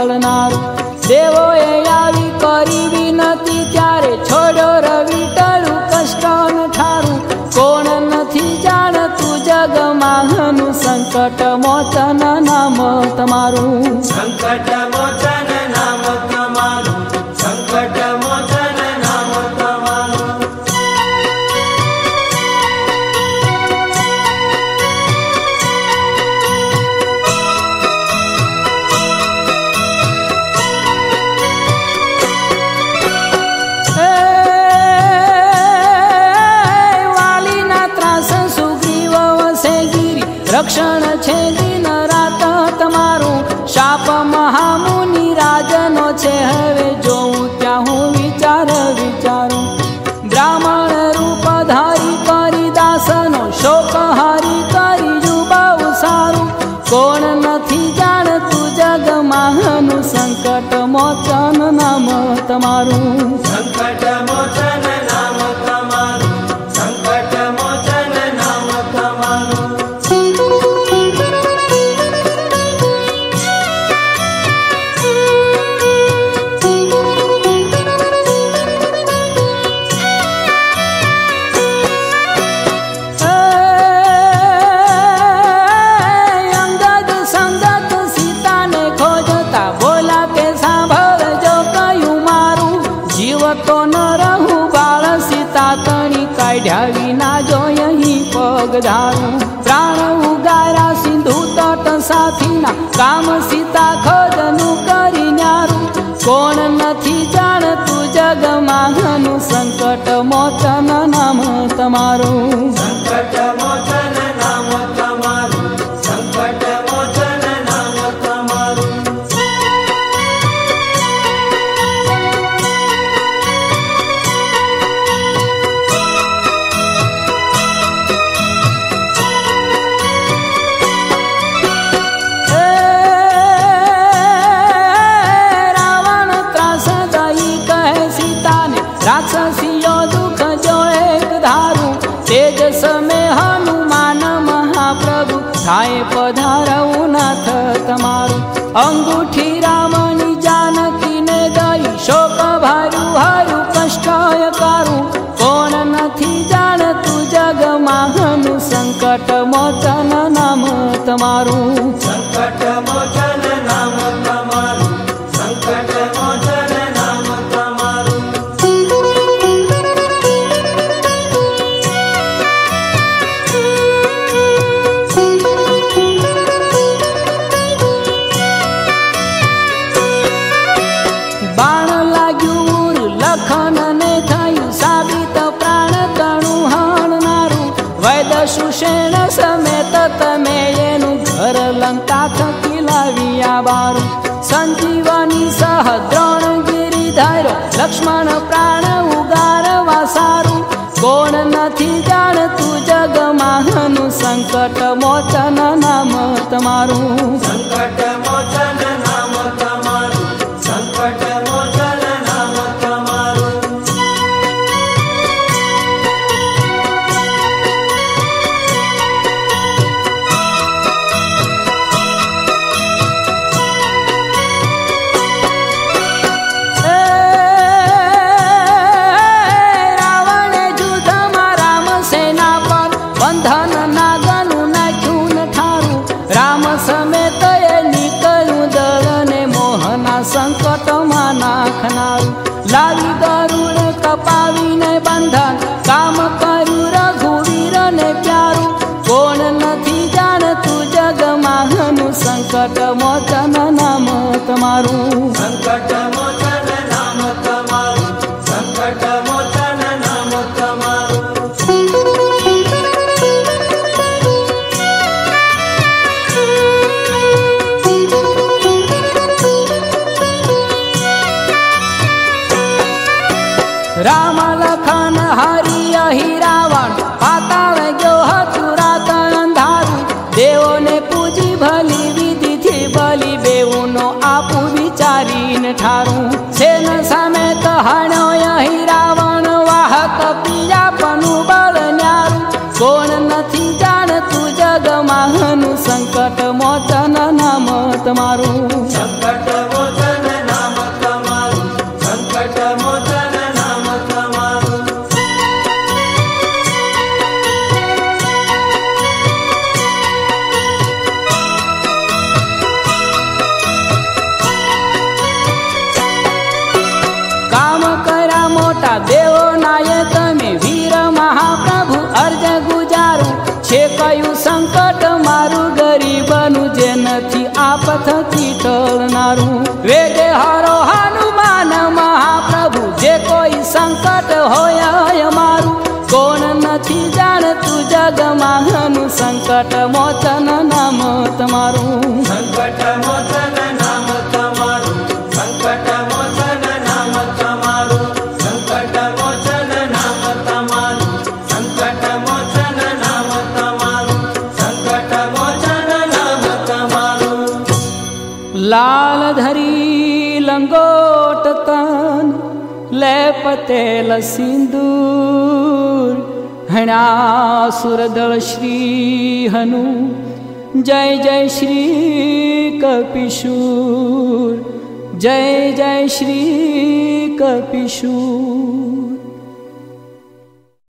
નીકળનારું. દેવોએ આવી કરી વિનતી ત્યારે છોડ્યો રવિટલું કષ્ટ ન ઠારું. કોણ નથી જાણતું જગમાંનું સંકટ મોચન નામ તમારું. સંકટ મોચન નામ તમારું. સંકટ મોચન નામ તમારું. રક્ષણ છે દિન રાત તમારું. શાપ મહામુનિ રાજનો છે હવે જોઉં ત્યાં હું વિચારું. બ્રાહ્મણ રૂપ ધારી કરી દાસનો શોક હારી કરી જુબાવું સારું. કોણ નથી જાણતું જગમાંનું સંકટ મોચન નામ તમારું. સંકટ મોચન નામ તમારું. સંકટ મોચન નામ તમારું. તો ન રહું બાળ સીતા તણી કાઢ્યા વિના જો અહીં પગ ધારું. પ્રાણ ઉગારા સિંધુ તટ સાથીના કામ સીતા ખોદનું કરી ન્યારું. કોણ નથી જાણતું જગમાંનું સંકટ મોચન નામ તમારું. સંકટ મોચન નામ તમારું. સંકટ મોચન નામ તમારું. રાક્ષસીઓ દુઃખ જો એક ધારું. તેજ સમે હનુમાન મહાપ્રભુ થાય પધારવું નાથ તમારું. અંગૂઠી રામની જાનકીને દઈ શોક ભાર્યું હારું કષ્ટ કારું. કોણ નથી જાણતું જગમાંનું સંકટ મોચન નામ તમારું. સંકટ મોચન નામ તમારું. સંકટ મોચન નામ તમારું. બાણ લાગ્યું લખનને થયું સાબિત પ્રાણ તણું હણનારું. વૈદ સુષેણ સમેત તમે એનું ઘર લંકા થકી લાવ્યા બારું. સંજીવની સહ દ્રોણ ગિરિધર લક્ષ્મણ પ્રાણ ઉગારવા સારું. કોણ નથી જાણતું જગમાંનું સંકટ મોચન નામ તમારું. સંકટ મોચન નામ તમારું. સંકટ મોચન નામ તમારું. રાવણે જુદ્ધમાં રામ સેના પર બંધન નાગનું નાખ્યું ન ઠારું. રામ સમેત એ નીકળ્યું દળને મોહના સંકટમાં નાખનારું. લાવી ગરુડ કપાવીને બંધન કામ કર્યું રઘુવીરને પ્યારું. કોણ નથી જાણતું જગમાંનું સંકટ મોચન નામ તમારું. સંકટ મોચન નામ તમારું. સંકટ મોચન નામ તમારું. રામ લખન હરિ અહી રાવણ પાતાળ ગયો હતું રાત અંધારું. દેવોને પૂજી ભલી વિધિથી બલી બેઉનો આપું વિચારીને ઠારું. સેન સામે તહાણ્યો અહી રાવણ વાહક પિયા પનું બળ ન્યારું. કોણ નથી જાણતું જગમાંનું સંકટ મોચન નામ તમારું. સંકટ મોચન મોટા દેવો નાયક તમે વીર મહાપ્રભુ અર્જ ગુજારું છે કયું સંકટ મારું ગરીબનું જે નથી આપતથી ટળનારું વેગે હરો હનુમાન મહાપ્રભુ જે કોઈ સંકટ હોય મારું કોણ નથી જાણતું જગમાંનું સંકટ મોચન નામ તમારું સંકટ મોચન નામ તમારું સંકટ મોચન નામ તમારું સંકટ મોચન નામ તમારું સંકટ મોચન નામ તમારું સંકટ મોચન નામ તમારું લાલ ધરી લંગોટ તન લે પતેલ સિંદૂર હણા સુરદળ શ્રી હનુ જય જય શ્રી કપિશૂર જય જય શ્રી કપિશૂર